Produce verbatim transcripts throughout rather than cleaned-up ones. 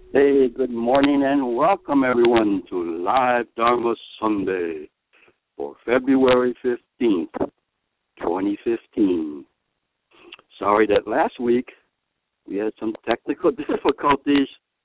Hey, good morning and welcome everyone to Live Dharma Sunday for February fifteenth, twenty fifteen. Sorry that last week we had some technical difficulties.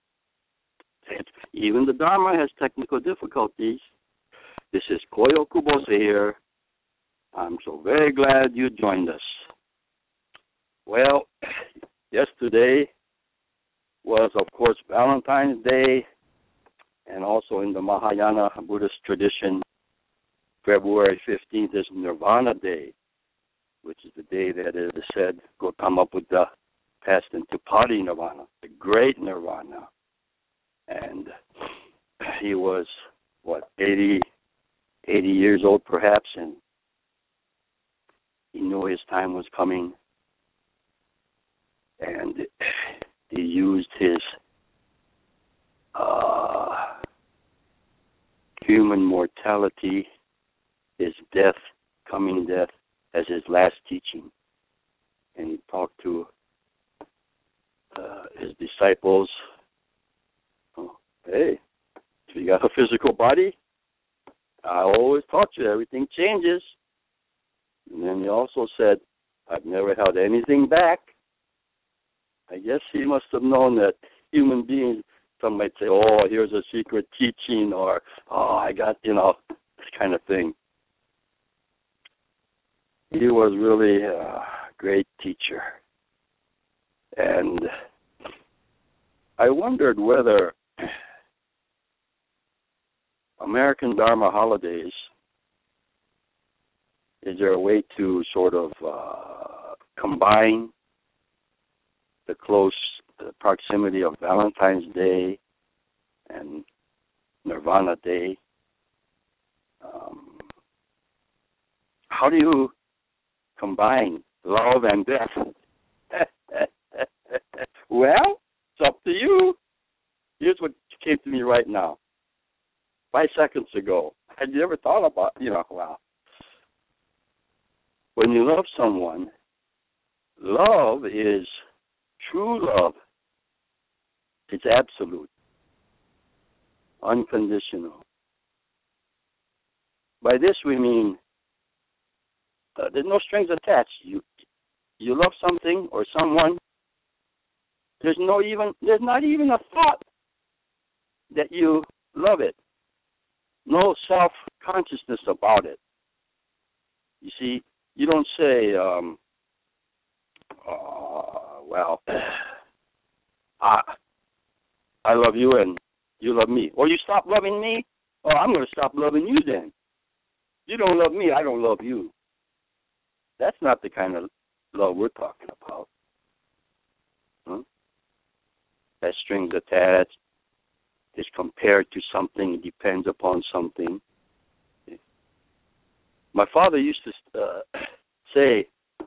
Even the Dharma has technical difficulties. This is Koyo Kubose here. I'm so very glad you joined us. Well, yesterday was, of course, Valentine's Day, and also in the Mahayana Buddhist tradition, February fifteenth is Nirvana Day, which is the day that it is said Gautama Buddha passed into Parinirvana, the great Nirvana. And he was, what, eighty, eighty years old perhaps, and he knew his time was coming. And he used his uh, human mortality, his death, coming death, as his last teaching. And he talked to uh, his disciples. Oh, hey, if you got a physical body, I always taught you everything changes. And then he also said, I've never held anything back. I guess he must have known that human beings, some might say, oh, here's a secret teaching, or, oh, I got, you know, this kind of thing. He was really a great teacher. And I wondered whether American Dharma holidays, is there a way to sort of uh, combine the close the proximity of Valentine's Day and Nirvana Day? Um, how do you combine love and death? Well, it's up to you. Here's what came to me right now. Five seconds ago. Had you ever thought about, you know, wow. When you love someone, love is true love. It's absolute, unconditional. By this we mean uh, there's no strings attached. You you love something or someone. There's no even there's not even a thought that you love it. No self-consciousness about it. You see, you don't say, um, uh, well, I I love you and you love me. Or you stop loving me, oh, I'm going to stop loving you then. You don't love me, I don't love you. That's not the kind of love we're talking about. Huh? That strings attached is compared to something, it depends upon something. My father used to uh, say,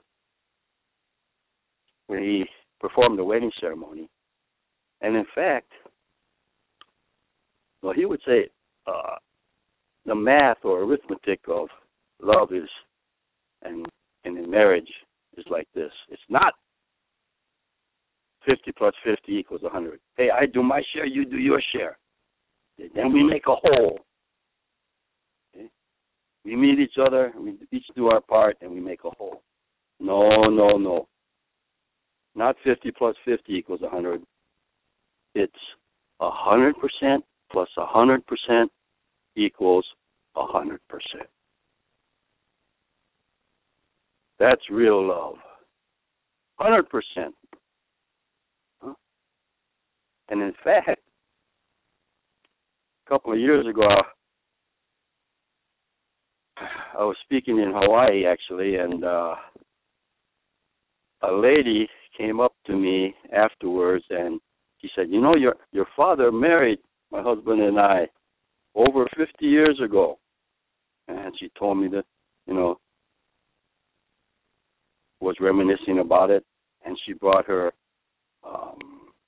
when he performed the wedding ceremony, and in fact, well, he would say uh, the math or arithmetic of love is, and, and in marriage, is like this. It's not fifty plus fifty equals one hundred. Hey, I do my share, you do your share. Then we make a whole. Okay? We meet each other, we each do our part, and we make a whole. No, no, no. Not fifty plus fifty equals one hundred. It's one hundred percent plus one hundred percent equals one hundred percent. That's real love. one hundred percent. Huh? And in fact, a couple of years ago, I was speaking in Hawaii, actually, and uh, a lady came up to me afterwards, and she said, you know, your your father married my husband and I over fifty years ago. And she told me that, you know, was reminiscing about it, and she brought her um,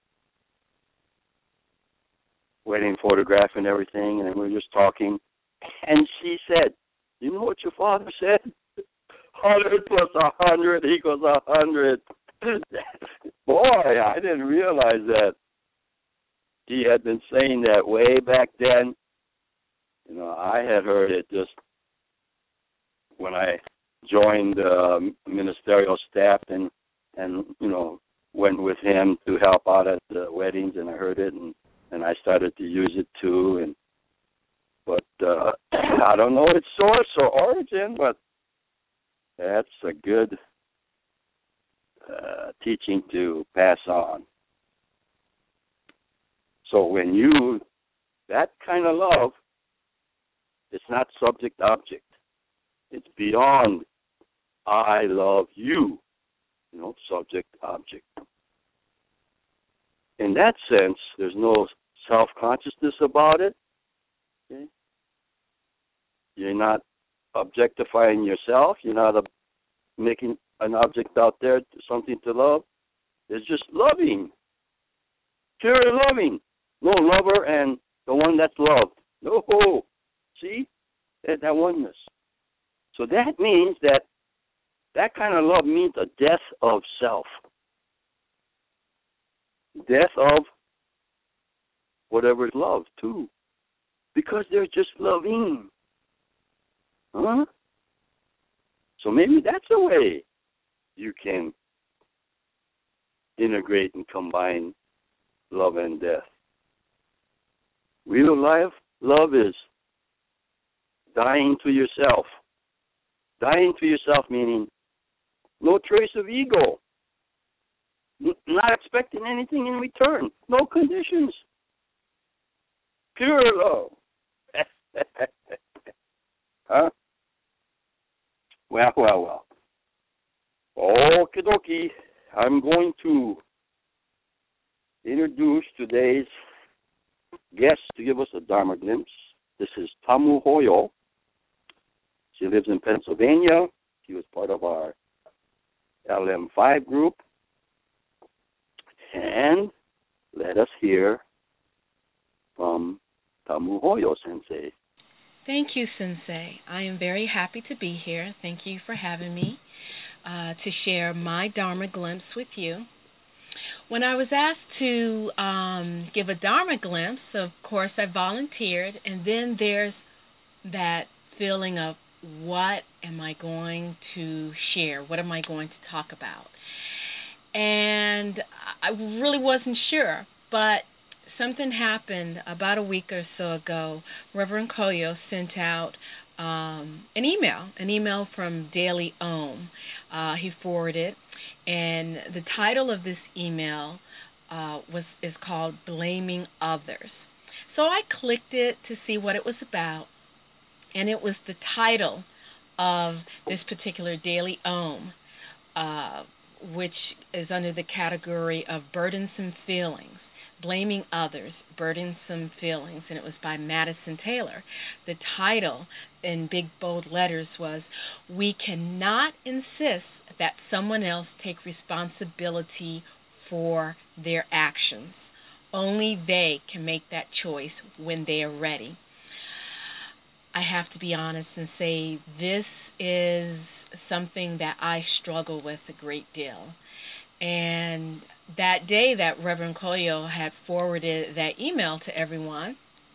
wedding photograph and everything, and we were just talking. And she said, you know what your father said? one hundred plus one hundred equals one hundred. Boy, I didn't realize that. he had been saying that way back then. You know, I had heard it just when I joined the uh, ministerial staff and, and, you know, went with him to help out at the weddings, and I heard it, and, and I started to use it too. And But uh, I don't know its source or origin, but that's a good uh, teaching to pass on. So when you, that kind of love, it's not subject-object. It's beyond I love you, you know, subject-object. In that sense, there's no self-consciousness about it. Okay? You're not objectifying yourself. You're not a, making an object out there, something to love. It's just loving, pure loving. No lover and the one that's loved. No, see, that, that oneness. So that means that that kind of love means a death of self, death of whatever is loved too, because they're just loving. Huh? So maybe that's a way you can integrate and combine love and death. Real life love is dying to yourself. Dying to yourself meaning no trace of ego. N- not expecting anything in return. No conditions. Pure love. Huh? Well, well, well. Okie dokie. I'm going to introduce today's guest to give us a Dharma glimpse. This is Tamu Hoyo. She lives in Pennsylvania. She was part of our L M five group. And let us hear from Tamu Hoyo Sensei. Thank you, Sensei. I am very happy to be here. Thank you for having me uh, to share my Dharma glimpse with you. When I was asked to um, give a Dharma glimpse, of course I volunteered, and then there's that feeling of what am I going to share? What am I going to talk about? And I really wasn't sure, but something happened about a week or so ago. Reverend Koyo sent out um, an email, an email from Daily Om. Uh, he forwarded, and the title of this email uh, was is called Blaming Others. So I clicked it to see what it was about, and it was the title of this particular Daily Om, uh, which is under the category of burdensome feelings. Blaming Others, Burdensome Feelings, and it was by Madison Taylor. The title in big bold letters was, We Cannot Insist That Someone Else Take Responsibility for Their Actions. Only they can make that choice when they are ready. I have to be honest and say this is something that I struggle with a great deal. And that day that Reverend Koyo had forwarded that email to everyone,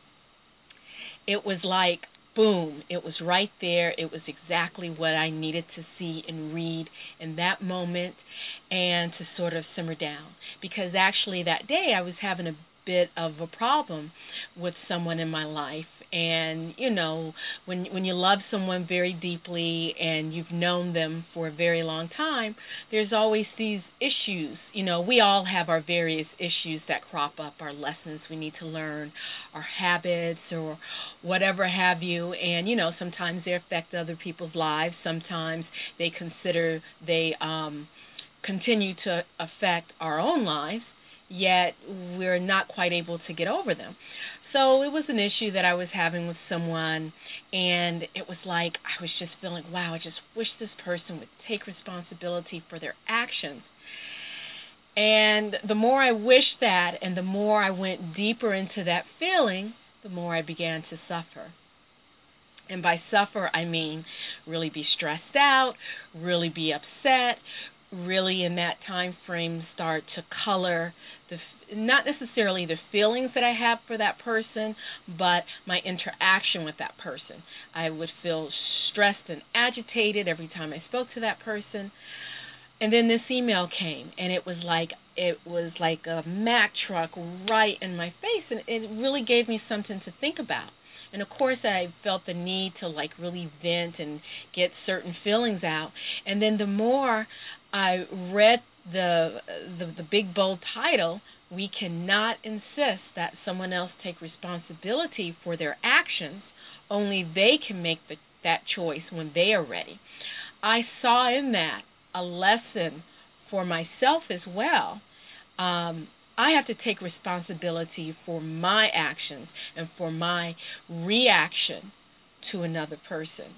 it was like, boom, it was right there. It was exactly what I needed to see and read in that moment and to sort of simmer down. Because actually that day I was having a bit of a problem with someone in my life. And, you know, when when you love someone very deeply and you've known them for a very long time, there's always these issues. You know, we all have our various issues that crop up, our lessons we need to learn, our habits or whatever have you. And, you know, sometimes they affect other people's lives. Sometimes they consider they um, continue to affect our own lives, yet we're not quite able to get over them. So it was an issue that I was having with someone, and it was like I was just feeling, wow, I just wish this person would take responsibility for their actions. And the more I wished that and the more I went deeper into that feeling, the more I began to suffer. And by suffer, I mean really be stressed out, really be upset, really in that time frame start to color the not necessarily the feelings that I have for that person, but my interaction with that person. I would feel stressed and agitated every time I spoke to that person. And then this email came, and it was like it was like a Mack truck right in my face, and it really gave me something to think about. And of course, I felt the need to like really vent and get certain feelings out. And then the more I read the the, the big bold title, "We cannot insist that someone else take responsibility for their actions. Only they can make the, that choice when they are ready." I saw in that a lesson for myself as well. Um, I have to take responsibility for my actions and for my reaction to another person.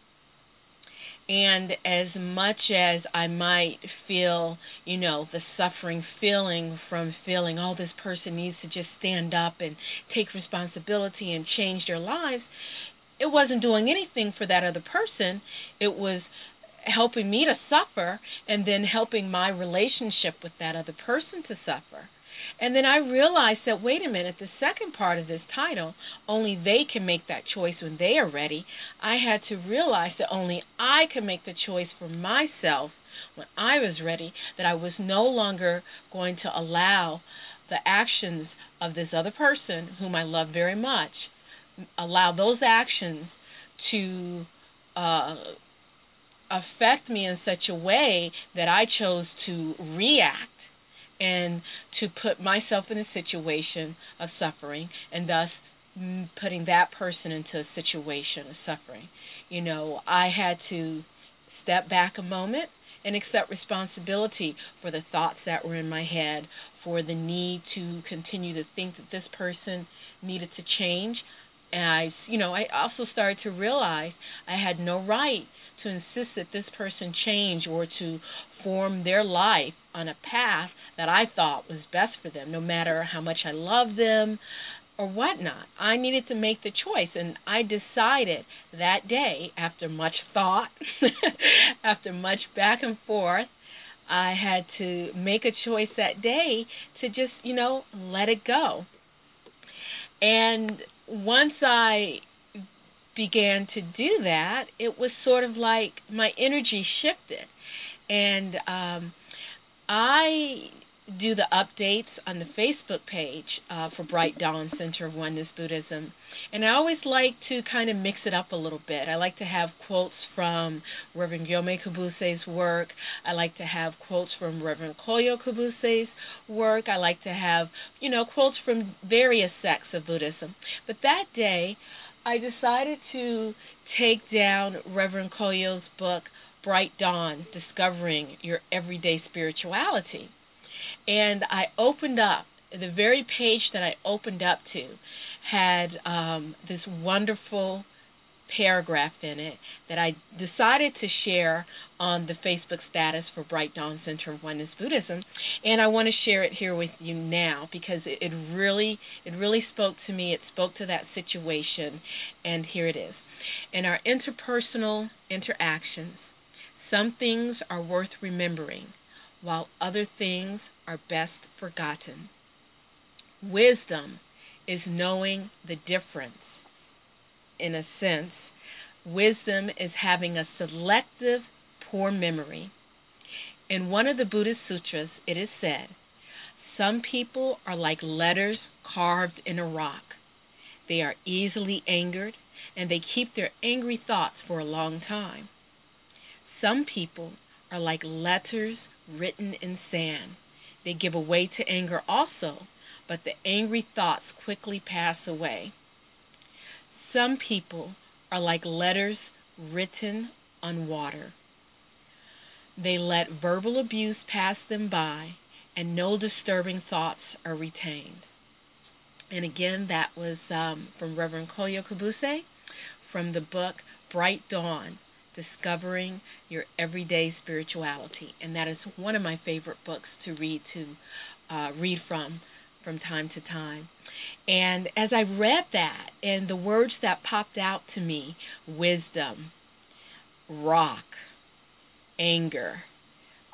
And as much as I might feel, you know, the suffering feeling from feeling, oh, this person needs to just stand up and take responsibility and change their lives, it wasn't doing anything for that other person. It was helping me to suffer and then helping my relationship with that other person to suffer. And then I realized that, wait a minute, the second part of this title, only they can make that choice when they are ready. I had to realize that only I can make the choice for myself when I was ready, that I was no longer going to allow the actions of this other person, whom I love very much, allow those actions to uh, affect me in such a way that I chose to react and to put myself in a situation of suffering, and thus putting that person into a situation of suffering. You know, I had to step back a moment and accept responsibility for the thoughts that were in my head, for the need to continue to think that this person needed to change. And I, you know, I also started to realize I had no right to insist that this person change or to form their life on a path that I thought was best for them, no matter how much I love them or whatnot. I needed to make the choice, and I decided that day, after much thought, after much back and forth, I had to make a choice that day to just, you know, let it go. And once I began to do that, it was sort of like my energy shifted. And um, I do the updates on the Facebook page uh, for Bright Dawn Center of Oneness Buddhism. And I always like to kind of mix it up a little bit. I like to have quotes from Reverend Gyomé Kubuse's work. I like to have quotes from Reverend Koyo Kubuse's work. I like to have, you know, quotes from various sects of Buddhism. But that day, I decided to take down Reverend Koyo's book, Bright Dawn, Discovering Your Everyday Spirituality. And I opened up, the very page that I opened up to had um, this wonderful paragraph in it that I decided to share on the Facebook status for Bright Dawn Center of Oneness Buddhism, and I want to share it here with you now because it, it really it really spoke to me. It spoke to that situation, and here it is. In our interpersonal interactions, some things are worth remembering, while other things are best forgotten. Wisdom is knowing the difference. In a sense, wisdom is having a selective poor memory. In one of the Buddhist sutras, it is said, some people are like letters carved in a rock. They are easily angered, and they keep their angry thoughts for a long time. Some people are like letters written in sand. They give away to anger also, but the angry thoughts quickly pass away. Some people are like letters written on water. They let verbal abuse pass them by, and no disturbing thoughts are retained. And again, that was um, from Reverend Koyo Kubuse from the book Bright Dawn, Discovering Your Everyday Spirituality. And that is one of my favorite books to read to uh, read from from time to time. And as I read that, and the words that popped out to me, wisdom, rock, anger,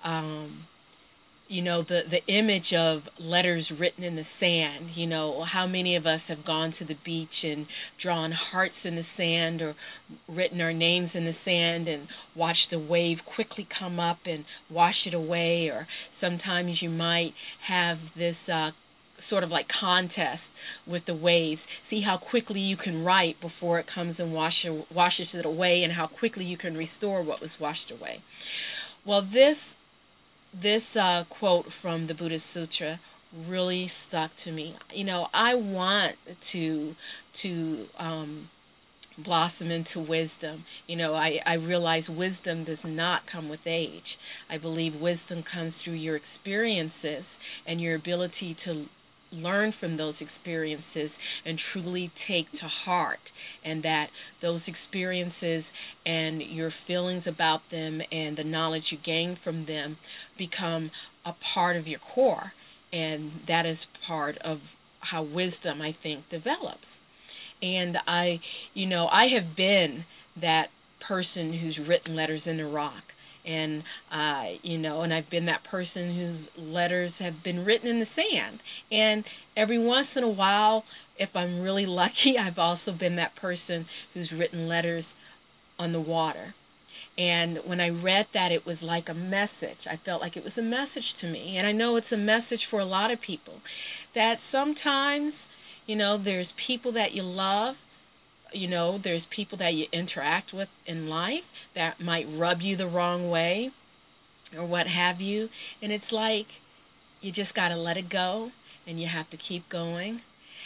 um, you know, the, the image of letters written in the sand. You know, how many of us have gone to the beach and drawn hearts in the sand or written our names in the sand and watched the wave quickly come up and wash it away? Or sometimes you might have this uh, sort of like contest with the waves. See how quickly you can write before it comes and wash, washes it away, and how quickly you can restore what was washed away. Well, this This uh, quote from the Buddhist Sutra really stuck to me. You know, I want to to um, blossom into wisdom. You know, I, I realize wisdom does not come with age. I believe wisdom comes through your experiences and your ability to learn from those experiences and truly take to heart, and that those experiences and your feelings about them and the knowledge you gain from them become a part of your core, and that is part of how wisdom, I think, develops. And I, you know, I have been that person who's written letters in the rock. And, uh, you know, and I've been that person whose letters have been written in the sand. And every once in a while, if I'm really lucky, I've also been that person who's written letters on the water. And when I read that, it was like a message. I felt like it was a message to me. And I know it's a message for a lot of people, that sometimes, you know, there's people that you love, you know, there's people that you interact with in life that might rub you the wrong way or what have you. And it's like you just got to let it go and you have to keep going.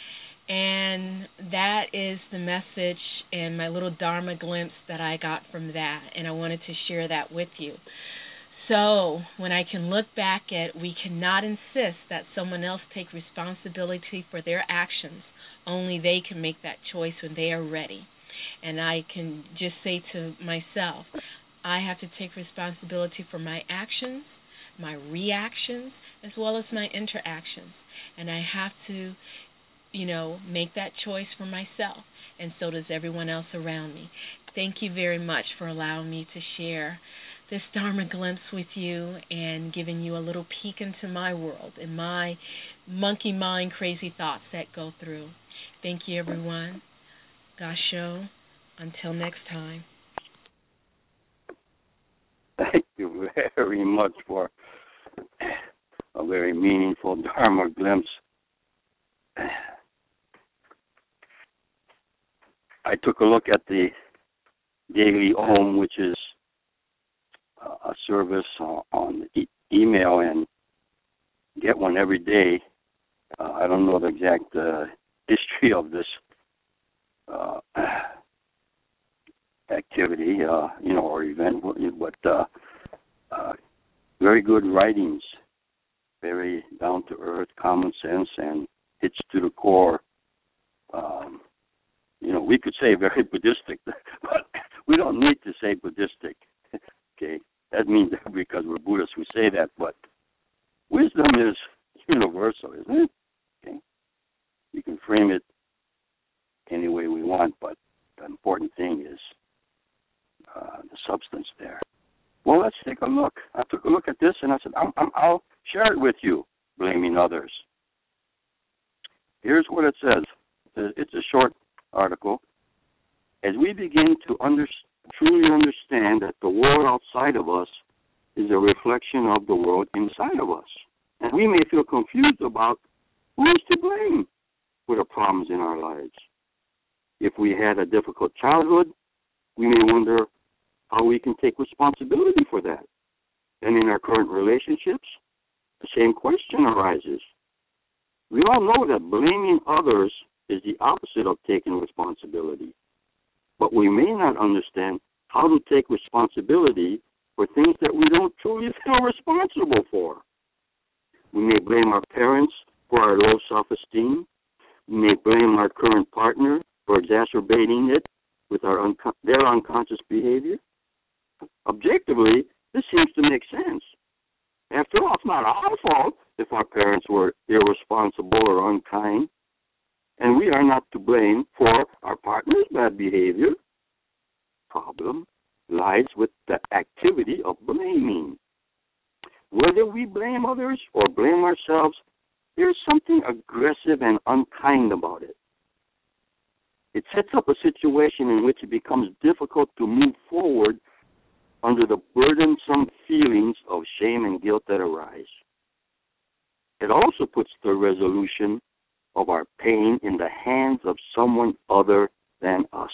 And that is the message and my little Dharma glimpse that I got from that. And I wanted to share that with you. So when I can look back at, we cannot insist that someone else take responsibility for their actions. Only they can make that choice when they are ready. And I can just say to myself, I have to take responsibility for my actions, my reactions, as well as my interactions. And I have to, you know, make that choice for myself. And so does everyone else around me. Thank you very much for allowing me to share this Dharma glimpse with you and giving you a little peek into my world and my monkey mind crazy thoughts that go through. Thank you, everyone. Gasho. Until next time. Thank you very much for a very meaningful Dharma glimpse. I took a look at the Daily Om, which is a service on e- email, and get one every day. Uh, I don't know the exact uh, history of this uh, activity, uh, you know, or event, but uh, uh, very good writings, very down-to-earth, common sense, and hits to the core. Um, you know, we could say very Buddhistic, but we don't need to say Buddhistic. Okay, that means that because we're Buddhists we say that, but wisdom is universal, isn't it? Okay, you can frame it any way we want, but the important thing is uh, the substance there. Well, let's take a look. I took a look at this, and I said, I'm, I'm, I'll share it with you, blaming others. Here's what it says. It's a short article. As we begin to under, truly understand that the world outside of us is a reflection of the world inside of us, and we may feel confused about who is to blame for the problems in our lives. If we had a difficult childhood, we may wonder how we can take responsibility for that. And in our current relationships, the same question arises. We all know that blaming others is the opposite of taking responsibility, but we may not understand how to take responsibility for things that we don't truly feel responsible for. We may blame our parents for our low self-esteem. We may blame our current partner for exacerbating it with our unco- their unconscious behavior. Objectively, this seems to make sense. After all, it's not our fault if our parents were irresponsible or unkind, and we are not to blame for our partner's bad behavior. Problem lies with the activity of blaming. whether we blame others or blame ourselves, there's something aggressive and unkind about it. It sets up a situation in which it becomes difficult to move forward under the burdensome feelings of shame and guilt that arise. It also puts the resolution of our pain in the hands of someone other than us.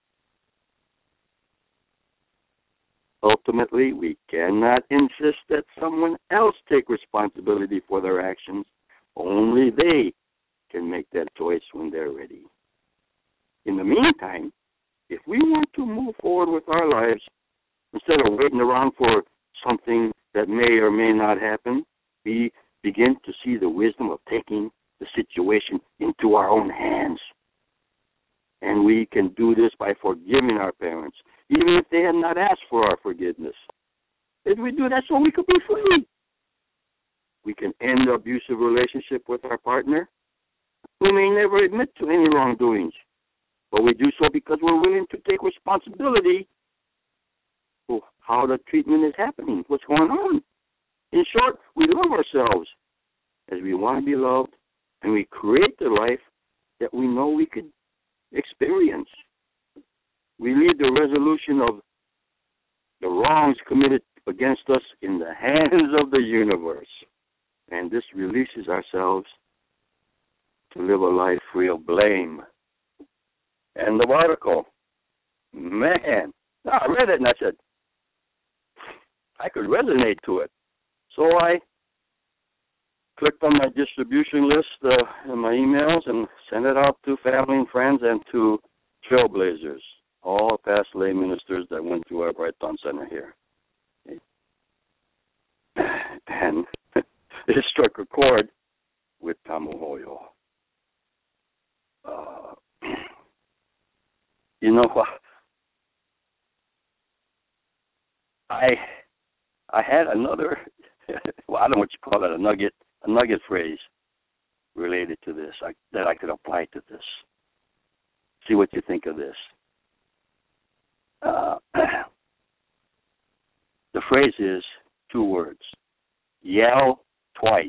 Ultimately, we cannot insist that someone else take responsibility for their actions. Only they can make that choice when they're ready. In the meantime, if we want to move forward with our lives, instead of waiting around for something that may or may not happen, we begin to see the wisdom of taking the situation into our own hands. And we can do this by forgiving our parents, even if they had not asked for our forgiveness. If we do that so we could be free. We can end the abusive relationship with our partner. We may never admit to any wrongdoings, but we do so because we're willing to take responsibility for how the treatment is happening, what's going on. In short, we love ourselves as we want to be loved, and we create the life that we know we could experience. We leave the resolution of the wrongs committed against us in the hands of the universe. And this releases ourselves to live a life free of blame. And the article, man, I read it and I said, I could resonate to it. So I clicked on my distribution list uh, in my emails and sent it out to family and friends and to trailblazers, all past lay ministers that went through our Bright Dawn Center here. And it struck a chord with Tamuhoyo. Uh, you know, I I had another, well, I don't know what you call it, a nugget, a nugget phrase related to this I, that I could apply to this. See what you think of this. Uh, the phrase is two words: yell twice.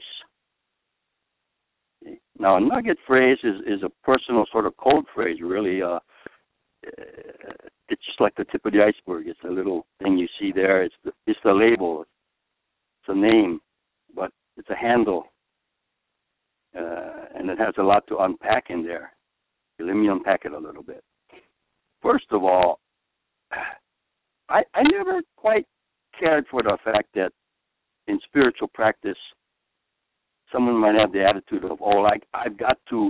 Now, a nugget phrase is, is a personal sort of code phrase, really. Uh, it's just like the tip of the iceberg. It's a little thing you see there. It's the, it's the label. It's a name, but it's a handle. Uh, and it has a lot to unpack in there. Let me unpack it a little bit. First of all, I, I never quite cared for the fact that in spiritual practice, someone might have the attitude of, oh, like I've got to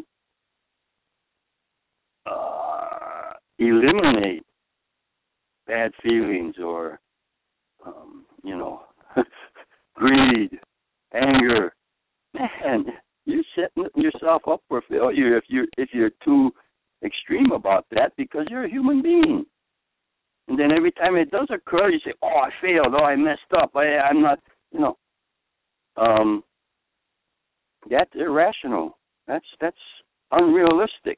uh, eliminate bad feelings or, um, you know, greed, anger. Man, you're setting yourself up for failure if you're if you're too extreme about that, because you're a human being. And then every time it does occur, you say, oh, I failed, oh, I messed up, I, I'm not, you know. Um, that's irrational. That's that's unrealistic.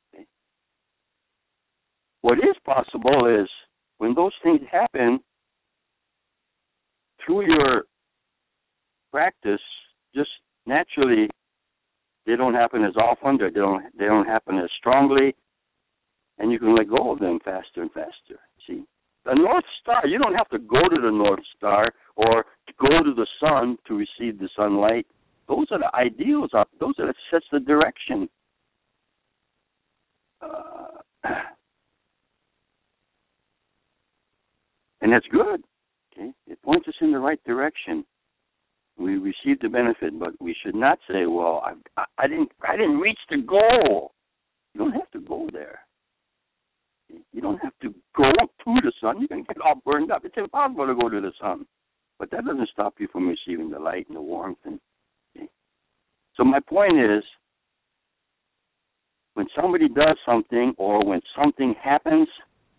What is possible is when those things happen, through your practice, just naturally, they don't happen as often, they don't they don't happen as strongly, and you can let go of them faster and faster. See, the North Star, you don't have to go to the North Star or go to the sun to receive the sunlight. Those are the ideals. Those are that sets the direction. Uh, and that's good. Okay, it points us in the right direction. We receive the benefit, but we should not say, "Well, I, I didn't, I didn't reach the goal." You don't have to go there. You don't have to go to the sun. You can get all burned up. It's impossible to go to the sun, but that doesn't stop you from receiving the light and the warmth. And okay. So my point is, when somebody does something or when something happens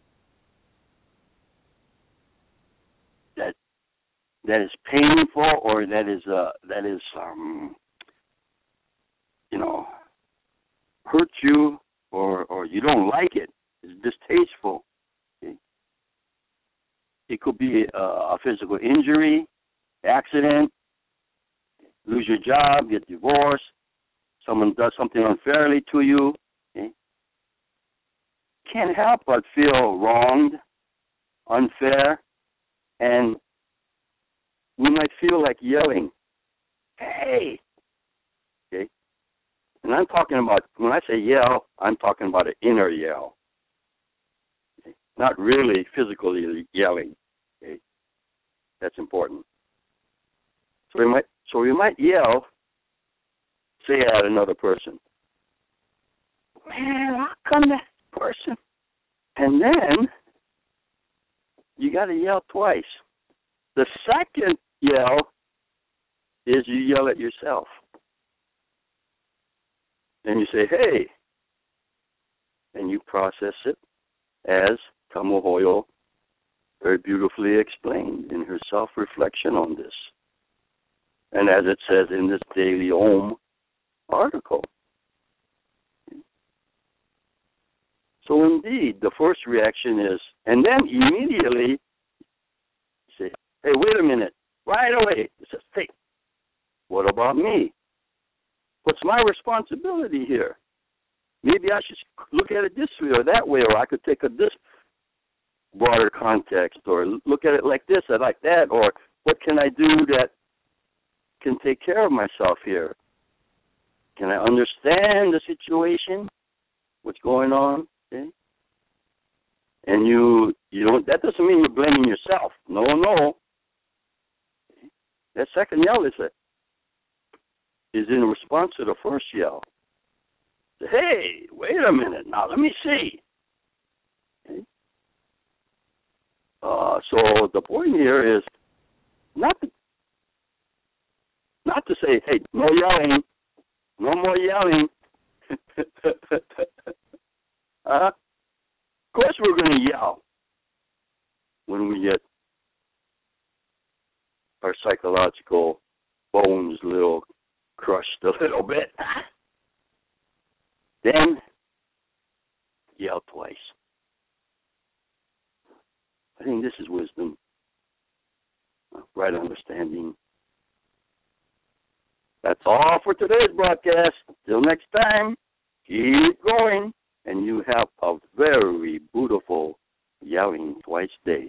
that that is painful or that is uh, that is um, you know hurt you or or you don't like it, is distasteful. Okay? It could be a, a physical injury, accident, lose your job, get divorced, someone does something unfairly to you, okay? Can't help but feel wronged, unfair, and we might feel like yelling, hey, okay? And I'm talking about, when I say yell, I'm talking about an inner yell, okay? Not really physically yelling, okay? That's important. So we might, so we might yell, say at another person, man, how come that person? And then you got to yell twice. The second yell is you yell at yourself. And you say, hey, and you process it as Kamohoyo very beautifully explained in her self-reflection on this. And as it says in this Daily Om article. So indeed, the first reaction is, and then immediately you say, hey, wait a minute, right away. It says, hey, what about me? What's my responsibility here? Maybe I should look at it this way or that way, or I could take a this broader context, or look at it like this or like that, or what can I do that can take care of myself here? Can I understand the situation? What's going on? Okay? And you, you don't. That doesn't mean you're blaming yourself. No, no. Okay? That second yell is a, is in response to the first yell. Say, hey, wait a minute. Now let me see. Okay? Uh, so the point here is not to, not to say, hey, no yelling. No more yelling. uh, of course we're going to yell when we get our psychological bones a little crushed a little bit. Then yell twice. I think this is wisdom, right understanding. That's all for today's broadcast. Till next time, keep going, and you have a very beautiful yelling twice day.